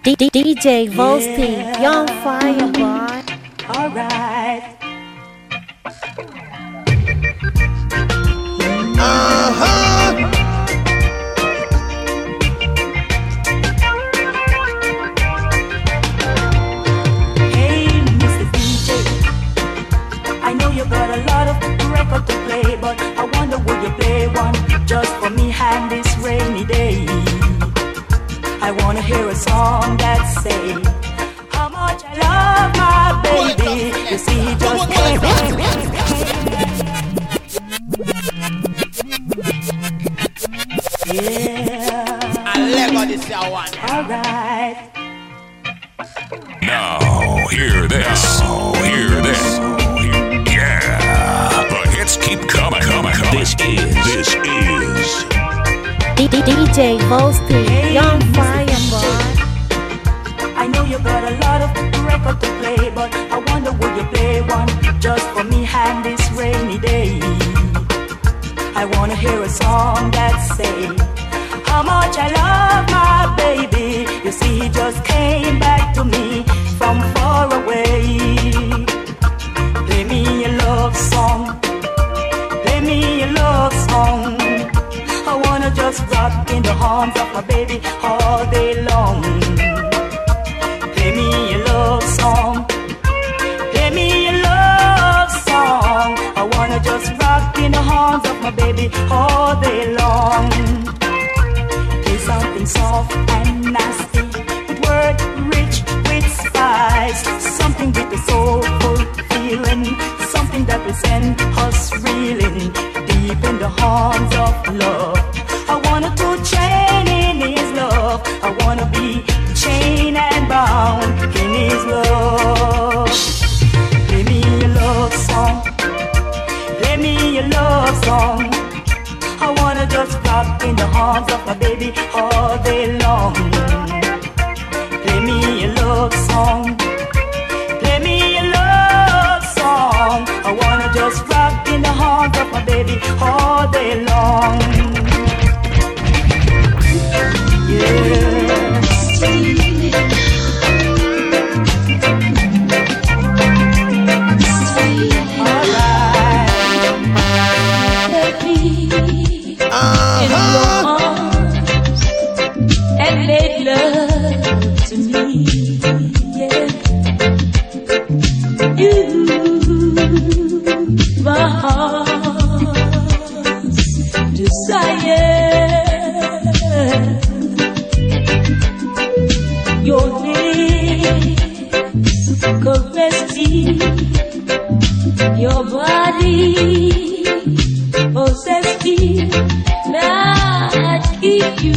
DJ Volsty, Young Fire Boy. Alright. Hey, Mr. DJ, I know you got a lot of record to play, but I wonder would you play one just for me and this rainy day? I wanna hear a song that say how much I love my baby. You see, he just can't. Yeah. I love this one. Alright. Now, hear this. Yeah. The hits keep coming. This is DJ Volsty, Young Fire Boy. I know you got a lot of record to play, but I wonder would you play one just for me and this rainy day? I wanna hear a song that say how much I love my baby. You see, he just came back to me from far away. Play me a love song. Play me a love song. I wanna just rock in the arms of my baby all day long. Play me a love song. Play me a love song. I wanna just rock in the arms of my baby all day long. Play something soft and nasty, with word rich with spice, something with a soulful feeling, something that will send us reeling deep in the arms of love. I wanna to chain in his love. I wanna be chained and bound in his love. Play me a love song. Play me a love song. I wanna just rock in the arms of my baby all day long. Play me a love song. Play me a love song. I wanna just rock in the arms of my baby all day long. Yeah. In your arms and make love to me, yeah. You, my heart's desire. Your lips caress me, your body possess me. Now I keep you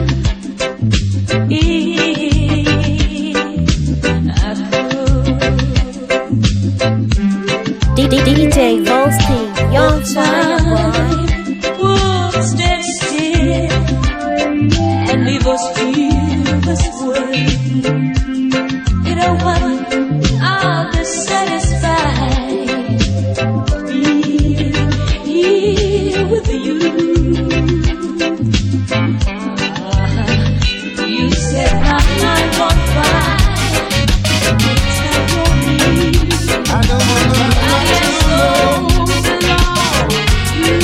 DJ Volsty, Young Fire Boy. would stand still and leave us feel this way. You know what? I'll be satisfied being here with you. You set my mind on fire. Tell me I don't wanna I am so belong you.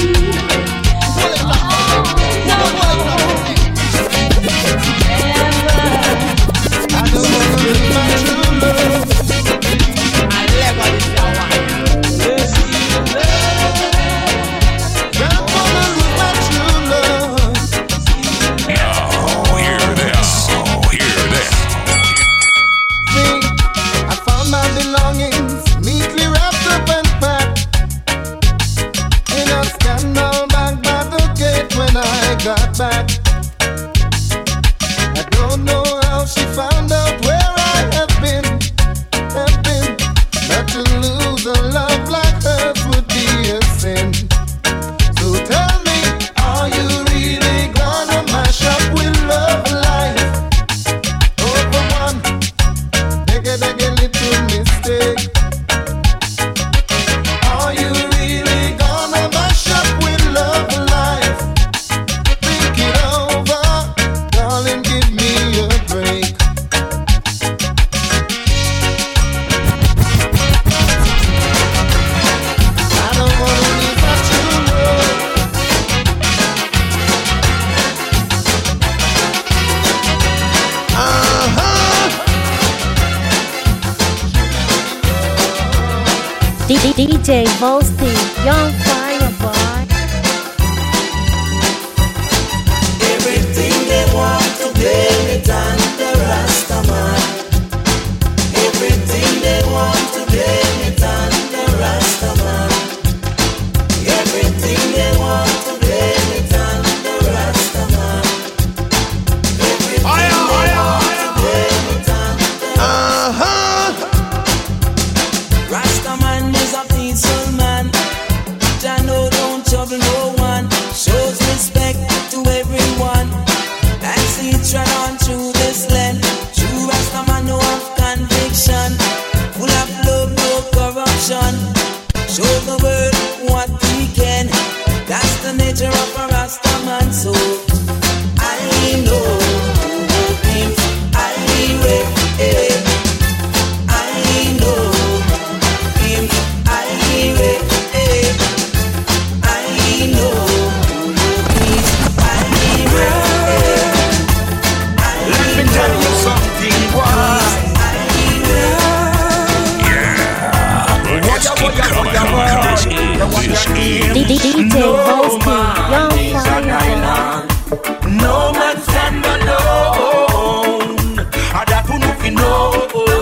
DJ Volstein, Young Fire Boy. Everything they want to blame it on the Rastaman. Everything they want to blame it on the Rastaman. Everything they want to blame it on the Rastaman. Everything they want to blame it on the Rastaman is a peaceful man. I know don't trouble no one. Shows respect to everyone. And see it run on through this land. True Rastaman no have conviction. Full of love, no corruption. Show the world what we can. That's the nature of a Rastaman. So I know him. I will. I know him. I will. I know him. I will. Let me tell you something, boy. Let's keep coming. This is DJ Volstein, Young Fire Boy. No man stand alone. That you know.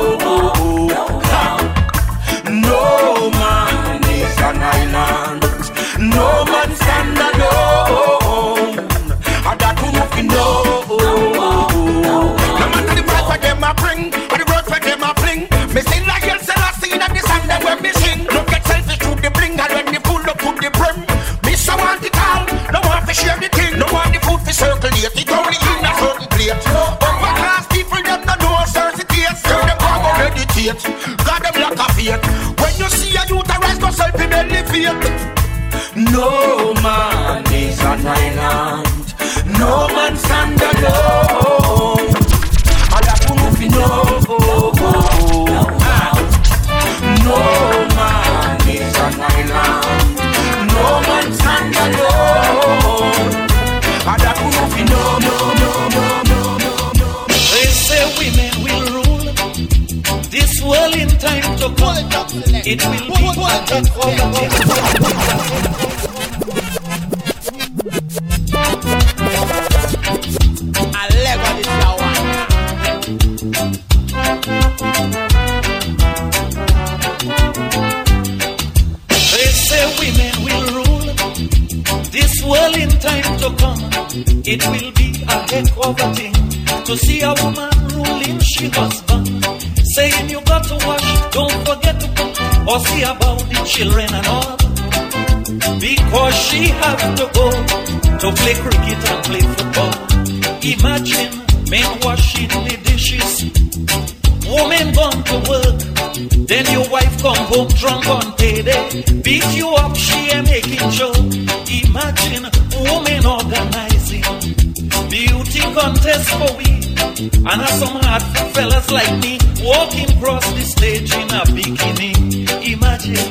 No man is an island. No man stand alone. That you know. No matter the price for them I bring, or the road for them I fling. Me still like you say I see that the song that when me sing. Look at selfish through the bling, and when they pull up to the brim. Miss I want it all, no want to share the thing. No want the food to circulate, it only in a certain plate. Overclass people them no know certain taste. So them go meditate, got them lack of faith. When you see a youth arise, go self in elevate. No man is an island. No man stand alone. I got to move in no man is an island. No man stand alone. I got to move in no. They say women will rule this world in time to come. It will They say women will rule this world in time to come. It will be a heck of a thing to see a woman ruling she husband, saying you got to wash, don't forget to cook, or see about the children and all, because she have to go to play cricket and play football. Imagine men washing the dishes, woman gone to work, then your wife come home drunk on payday, beat you up, she ain't making joke. Imagine woman organizing beauty contest for we, and have some hard fellas like me walking across the stage in a bikini. Imagine.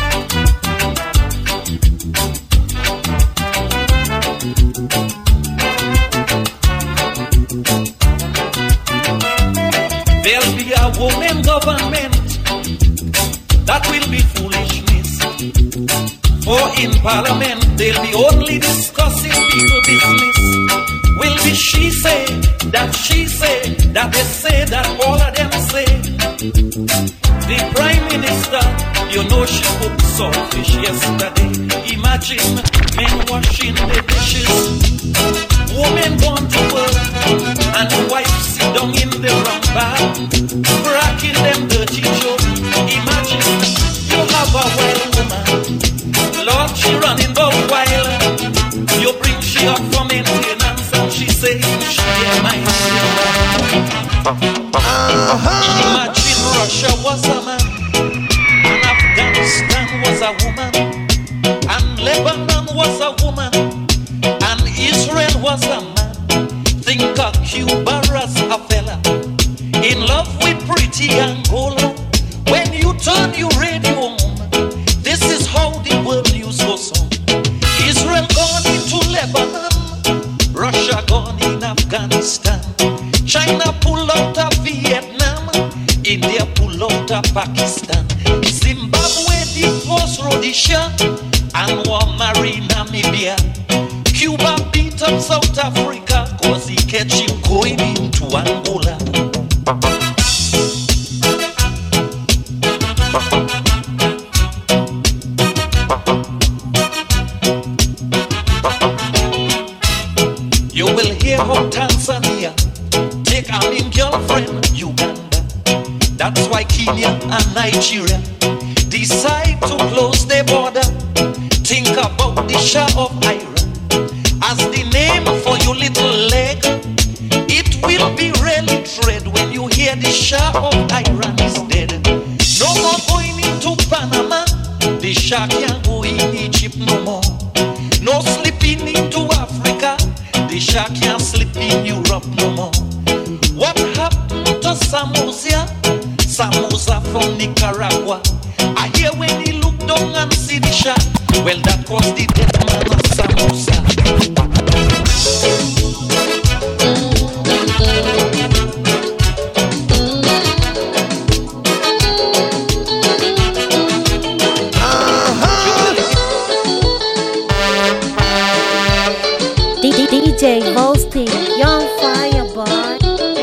There'll be a woman government that will be foolishness. For in parliament they'll be only discussing people business. Will be she say, that they say, that all of them say. The Prime Minister, you know she cooked saltfish yesterday. Imagine men washing the dishes, women gone to work, and the wife sit down in the wrong bar, cracking them dirty jokes. Imagine you have a wild woman, Lord, she running about wild. You bring she up for maintenance, and she say she ain't mine. Imagine Russia was a man, and Afghanistan was a woman, and Lebanon was a woman, and Israel was a man. Think of Cuba as a fella, in love with pretty Angola. When you turn your radio on, this is how the world news goes on. Israel gone into Lebanon, Russia gone in Afghanistan, China pull out of Vietnam, India pull out of Pakistan, Zimbabwe Rhodesia and one marry Namibia. Cuba beat up South Africa cause he catch him going into Angola. You will hear how Tanzania take a mean girlfriend Uganda. That's why Kenya and Nigeria decide to close their border. Think about the Shah of Iran as the name for your little leg. It will be really dread when you hear the Shah of Iran is dead. No more going into Panama. The Shah can't go in Egypt no more. No slipping into Africa. The Shah can't slip in Europe no more. What happened to Samosa? Samosa from Nicaragua. I hear when he look down and see the Shah. Well, that was the dead man of Samosa. DJ Volstein, Young Fire Boy.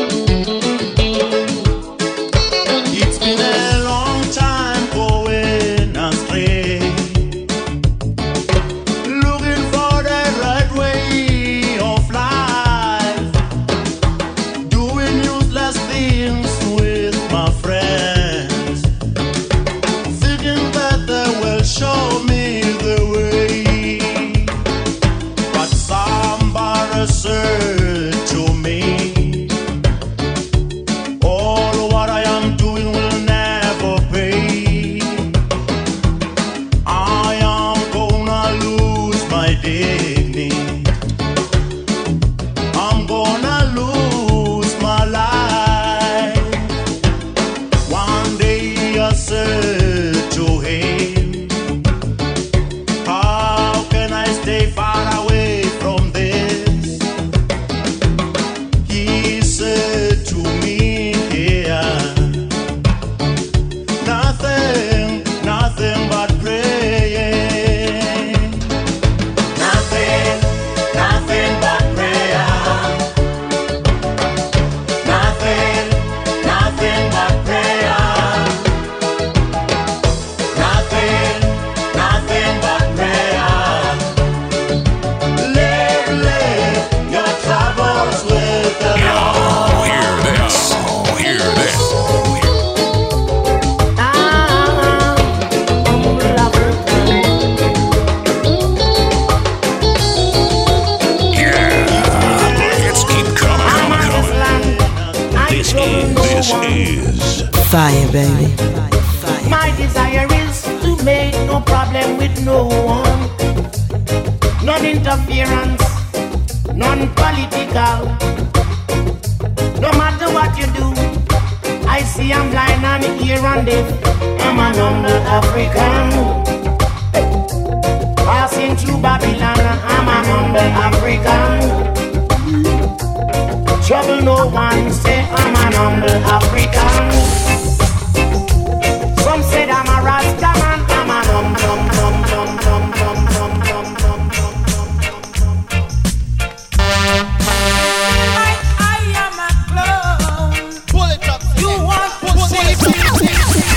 It's been a long time going astray, looking for the right way of life, doing useless things with my friends, thinking that they will show me the way, but somebody said to me, all what I am doing will never pay. I am gonna lose my dignity. I'm gonna lose my life. One day I said to him, how can I stay far away from this? He said to me, yeah, nothing, nothing but praying. Nothing, nothing but prayer. Nothing, nothing but prayer. Nothing, nothing but prayer. Live your troubles with the Lord. Oh, hear this. Oh, hear this. Yeah. The hits keep coming. This is Fire, baby. My desire is to make no problem with no one. None interference, none political. No matter what you do, I see I'm blind and here and deaf. I'm an humble African. Passing through Babylon, I'm an humble African. Trouble no one, say I'm an humble African. Some said I'm a Rasta man, I'm an humble. I am a clone. Pull it up. You want to see me?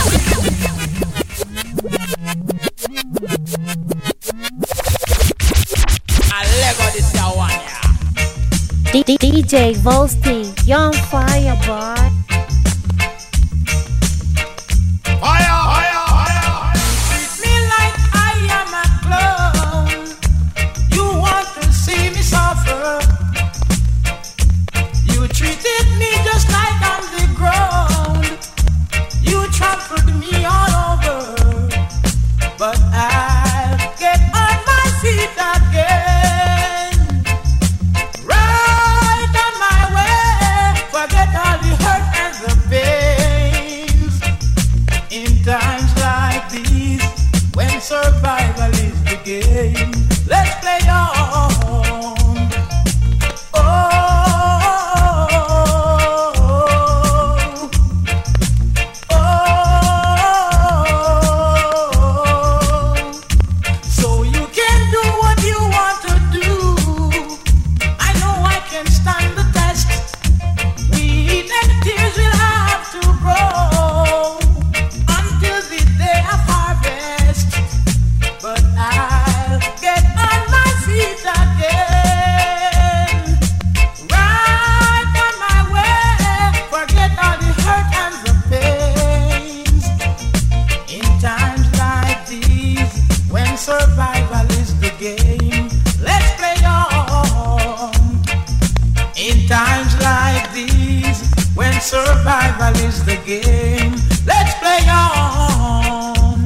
I Lego this your one, yeah. DJ Volstein, Young Fire Boy. Treat me like I am a clone. You want to see me suffer. You treated me just like I'm the ground. You trampled me all over. But I'll get on my feet again. Right on my way. Forget all the hurt In times like these, when survival is the game, let's play on.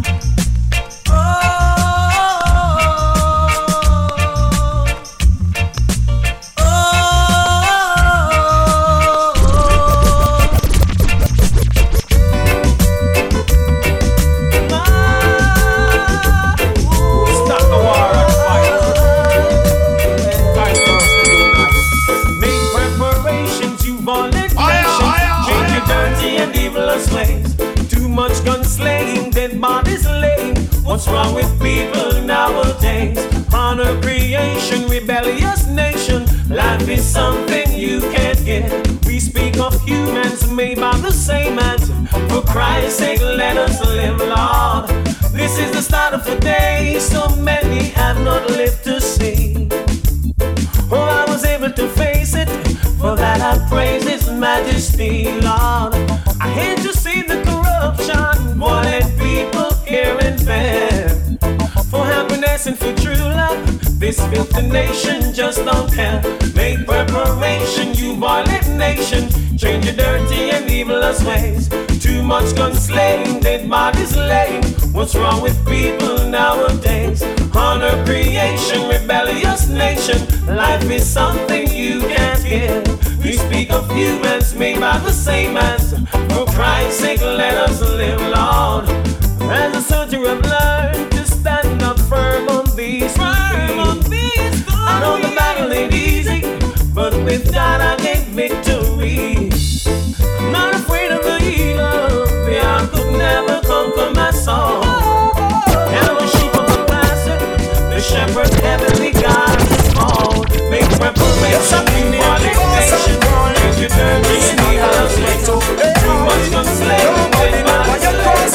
Too much gun slaying, dead bodies laying. What's wrong with people nowadays? Honor creation, rebellious nation. Life is something you can't get. We speak of humans made by the same hands. For Christ's sake, let us live, Lord. This is the start of a day so many have not lived to see. Oh, I was able to face it. For that I praise His Majesty, Lord. I hate to see the corruption, violent people here and there. For happiness and for true love, this filthy nation just don't care. Make preparation, you violent nation. Change your dirty and evilous ways. Too much gun slaying, dead bodies laying. What's wrong with people nowadays? Honor creation, rebellious nation. Life is something you can't get. We speak of humans made by the same hands. For Christ's sake, let us live, Lord. As a soldier, I've learned to stand up firm on these feet. I know the battle ain't easy, but with God I gain victory. I'm not afraid of the evil, the eye could never conquer my soul. I'm a sheep of the pasture, the shepherd heavenly God is called. Make preparation in the nation. If you turn me in the house, too much gun slaying, dead bodies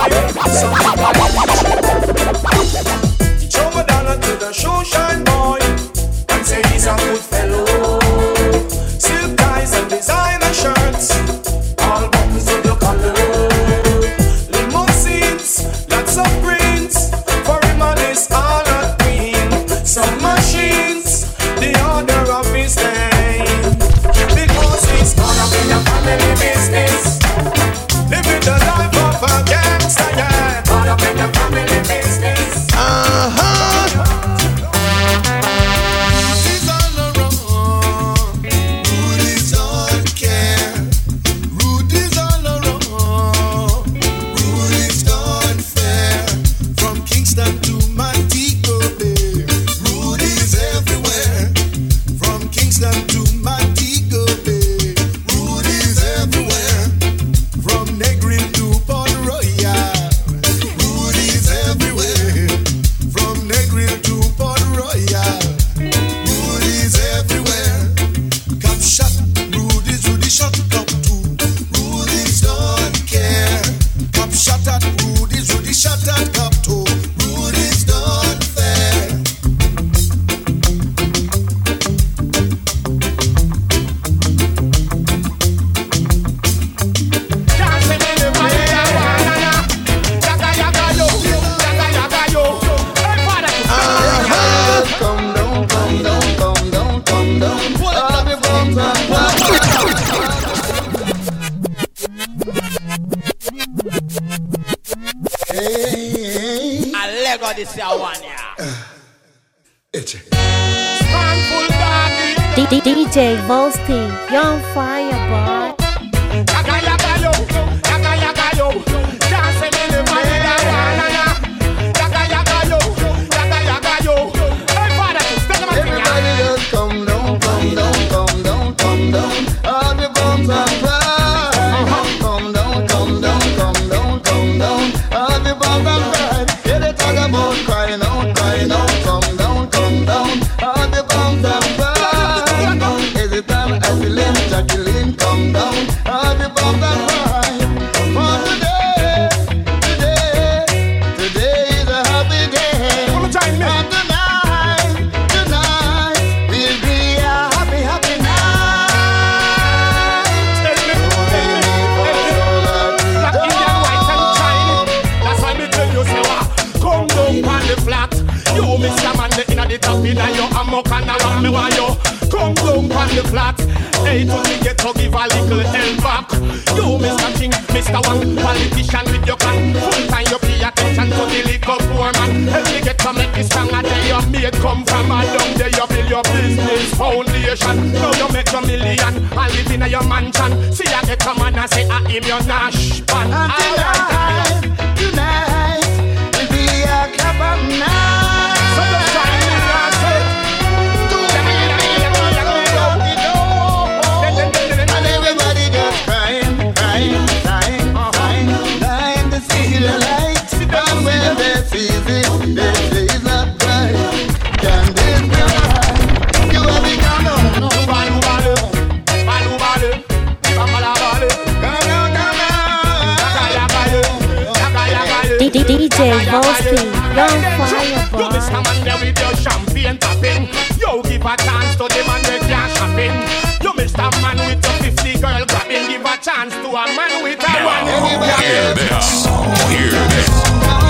Show me down to the shoe shine boy and say he's a good fellow. Silk ties and designer shirts, all buttons of the color. Limousines, lots of prints, for him and his all a queen. Some machines, the order of his name. Because he's caught up in a family business, living the life of a gangster, yeah. Caught up in a family business. DJ Volstein, Young Fire Boy. Everybody just come down, come down, come down, come down. All the bombs and pride. Come down, come down, come down, come down. All the bombs and pride. Yeah, they talk about crying out, crying out. Come down, come down. All the bombs and pride. Every time I feel him, Jacqueline, come down. Hey, to me get to give a little help back. You, Mr. King, Mr. One, politician with your clan. Full time you pay attention to the little poor man. Help me get to make this song a day your mate come from a down there you build your business foundation. Now you make your million and live in your mansion. See I get come on and say I am your Nash band. Tonight will be a club of night. So just join me and say and everybody just crying to see the light. And when they see it, they say it's not bright. Can this be right? You have become no. DJ Volsky, Young Fireboy. You Mr. Man there with your champagne tapping. You give a chance to the man with your shopping. You Mr. Man with your 50 girl grabbing. Give a chance to a man with a one. Hear this. Hear this.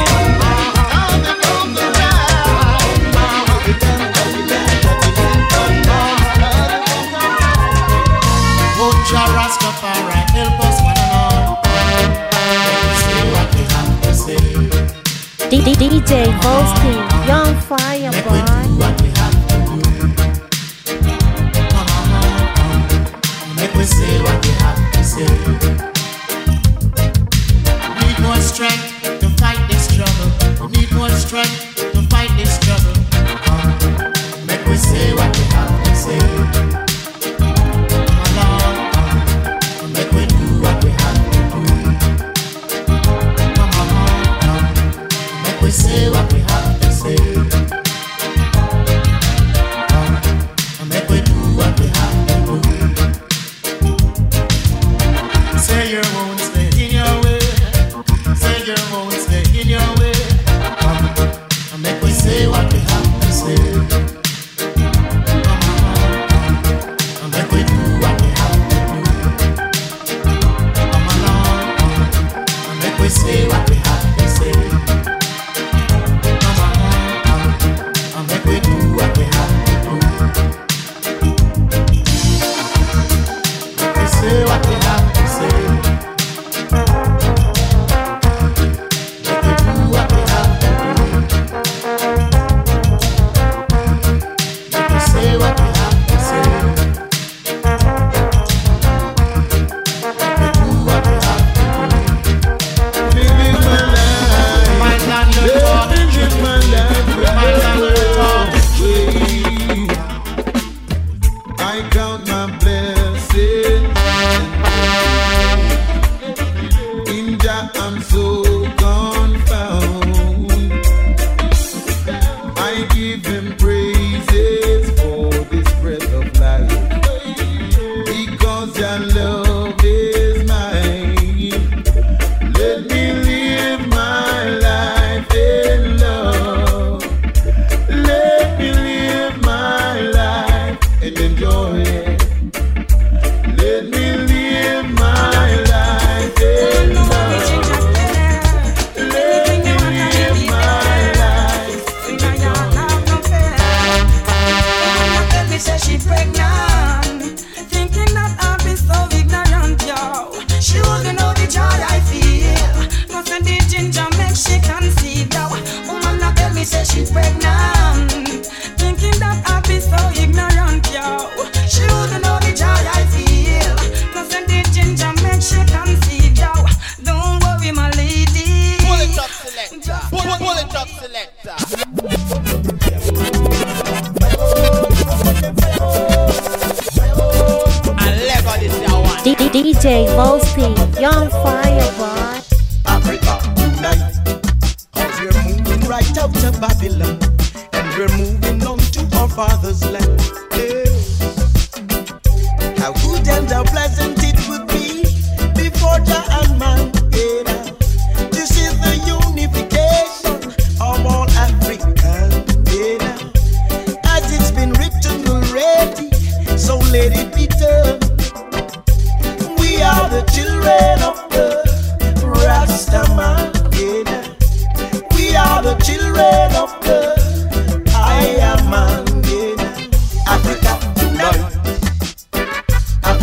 Rastafari, help us one and all. Say what we have to say. DJ Volsky, Young Fireboy. What we have to do. Make we say what we have to say. Need more strength to fight this struggle. Need more strength to fight this struggle. Make we say what we have to say. Say what we have to say. And make we do what we have to do. Say your won't stay in your way. Say your won't stay in your way. And make we say what we have to say. And make we do what we have to do. Come along. And make we say what we have to say. Say what we have to say. Make we do what we have to do. Make we say what we have to say. Make we do what we have to do. Living my life. My landlord talk. Living my life. My landlord talk. I count my blessings. In Jah I'm so confound. I give him praises for this breath of life, because Jah love is mine. Let me live my life in love. Let me live my life and enjoy it. Let me live my life in love. Let me live my life and enjoy Baby said she pregnant, thinking that I'd be so ignorant, yo. She wouldn't know the joy I feel. Nothing the ginger make she conceive, yo. Woman now tell me say she pregnant, thinking that I'd be so ignorant, yo. She wouldn't know the joy I feel. Nothing the ginger make she conceive, yo. Don't worry, my lady. Pull it up, selector. Pull it up, selector. DJ Volsky, Young Fireboy. Africa, unite. As we're moving right out of Babylon, and we're moving on to our father's land. Yeah. How good and how pleasant it would be before Jah and man. Yeah. This is the unification of all Africans. Yeah. As it's been written already, so let it be done. We are the children of the Rastaman. Yeah. We are the children of the I am man. Yeah. Africa unite.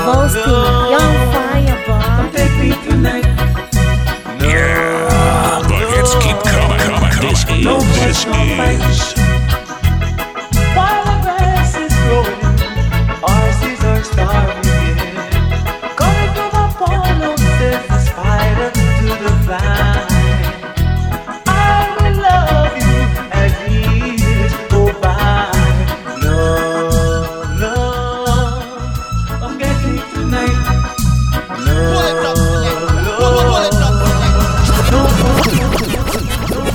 Volstein, Young Fireball. Take me tonight. Yeah, the hits keep coming. This is. While the grass is growing, horses are starving. Coming from a pond, says the spider to the fly. I will love you as years go by. Love, I'm getting tonight.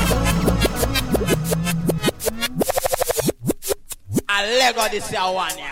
Lego this year one, yeah.